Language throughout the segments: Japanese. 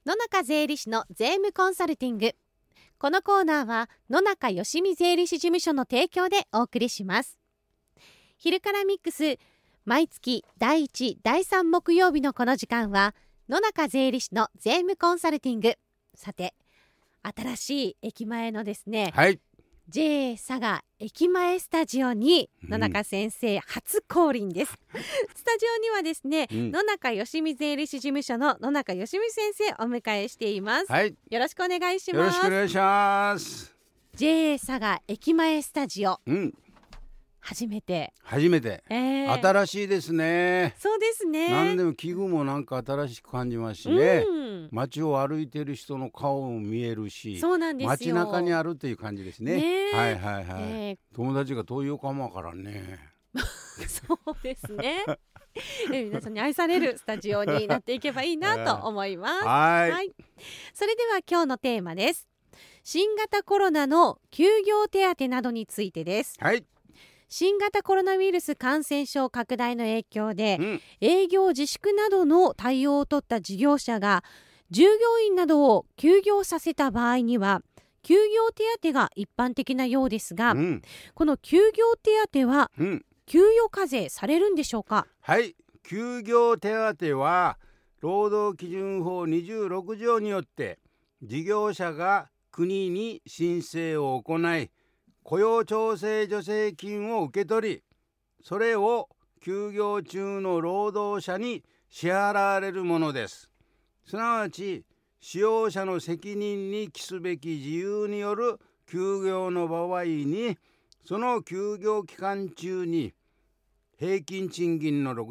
野中税理士の税務コンサルティング。このコーナーは野中よしみ税理士事務所の提供でお送りします。昼からミックス、毎月第1、第3木曜日のこの時間は野中税理士の税務コンサルティング。さて、新しい駅前のですね、 はい、 JA 佐賀駅前スタジオに野中先生、初降臨です。スタジオにはですね、野中よしみ税理士事務所の野中よしみ先生をお迎えしています。 はい、 よろしくお願いします。 よろしくお願いします。 JA 佐賀駅前スタジオ、初めて、新しいですね。そうですね。 何でも器具もなんか新しく感じますしね、街を歩いてる人の顔も見えるし、 そうなんですよ。 街中にあるという感じですね。はいはいはい、友達が遠いよかもわからんね。 そうですね。皆さんに愛されるスタジオになっていけばいいなと思います。はい、それでは今日のテーマです。新型コロナの休業手当などについてです。 はい、 新型コロナウイルス感染症拡大の影響で、営業自粛などの対応を取った事業者が従業員などを休業させた場合には休業手当が一般的なようですが、この休業手当は、給与課税されるんでしょうか？ はい、休業手当は労働基準法26条によって事業者が国に申請を行い、雇用調整助成金を受け取り、それを休業中の労働者に支払われるものです。すなわち使用者の責任に帰すべき事由による休業の場合に、その休業期間中に平均賃金の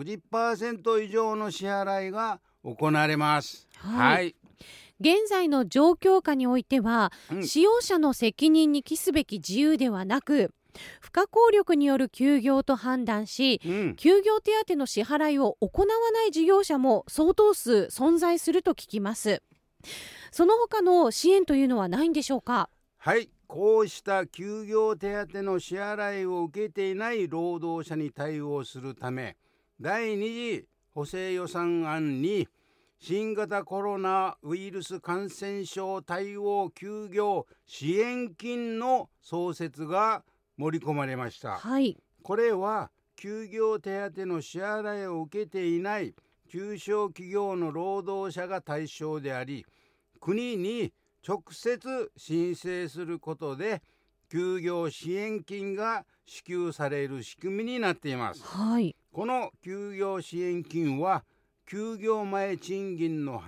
60% 以上の支払いが行われます。はい、 現在の状況下においては、使用者の責任に帰すべき自由ではなく、不可抗力による休業と判断し、休業手当の支払いを行わない事業者も相当数存在すると聞きます。その他の支援というのはないんでしょうか？ はい、こうした休業手当の支払いを受けていない労働者に対応するため、第2次補正予算案に新型コロナウイルス感染症対応休業支援金の創設が盛り込まれました。これは休業手当の支払いを受けていない中小企業の労働者が対象であり、国に直接申請することで休業支援金が支給される仕組みになっています。この休業支援金は休業前賃金の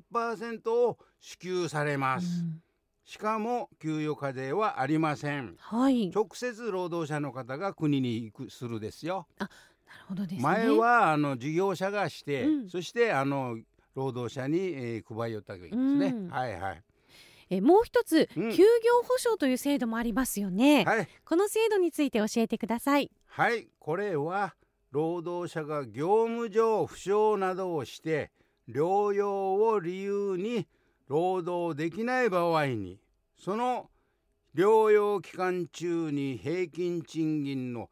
80% を支給されます。しかも給与課税はありません。直接労働者の方が国にするですよ。 なるほどですね。 前は事業者がして、そして労働者に、配りよったわけですね。 もう一つ、休業保障という制度もありますよね。この制度について教えてください。 はい、これは労働者が業務上不詳などをして療養を理由に労働できない場合に、その療養期間中に平均賃金の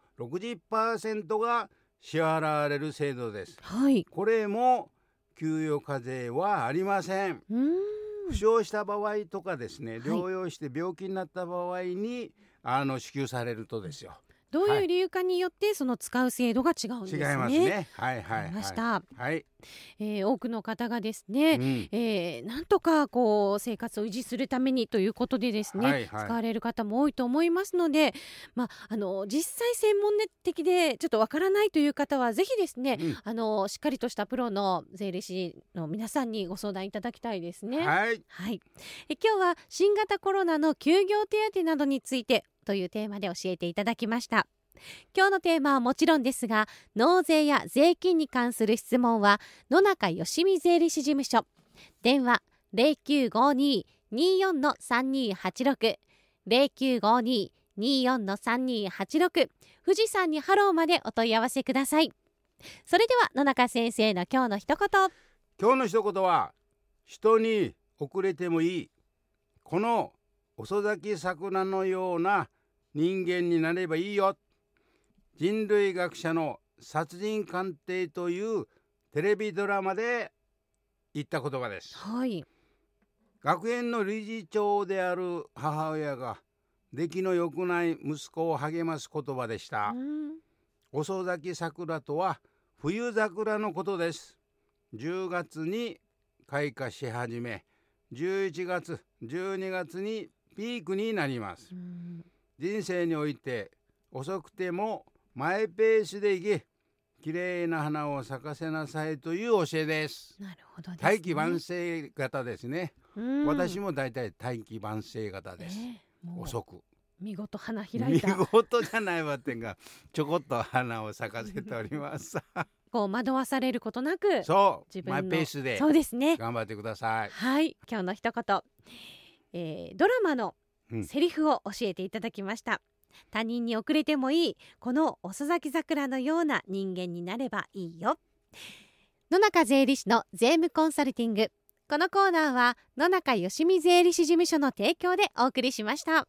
60% が支払われる制度です。これも給与課税はありません。負傷した場合とかですね、療養して病気になった場合に支給されるとですよ。 どういう理由かによってその使う制度が違うんですね。 違いますね。 多くの方がですね、なんとか生活を維持するためにということでですね、使われる方も多いと思いますので、実際専門的でちょっとわからないという方はぜひですね、しっかりとしたプロの税理士の皆さんにご相談いただきたいですね。今日は新型コロナの休業手当などについてというテーマで教えていただきました。今日のテーマはもちろんですが、納税や税金に関する質問は野中よしみ税理士事務所、電話 0952-24-3286 0952-24-3286 富士山にハローまでお問い合わせください。それでは野中先生の今日の一言。 今日の一言は、人に遅れてもいい、この遅咲き桜のような人間になればいいよ。人類学者の殺人鑑定というテレビドラマで言った言葉です。 学園の理事長である母親が出来の良くない息子を励ます言葉でした。遅咲き桜とは冬桜のことです。10月に開花し始め、11月12月にピークになります。人生において遅くてもマイペースでいけ、きれいな花を咲かせなさいという教えです。 なるほどですね。 大器晩成型ですね。私もだいたい大器晩成型です。遅く見事花開いた。 見事じゃないわってんが、ちょこっと花を咲かせておりますこう惑わされることなく、 そう自分のマイペースでそうですね、 頑張ってください。 はい、今日の一言、ドラマのセリフを教えていただきました。他人に遅れてもいい、この遅咲き桜のような人間になればいいよ。野中税理士の税務コンサルティング。このコーナーは野中よしみ税理士事務所の提供でお送りしました。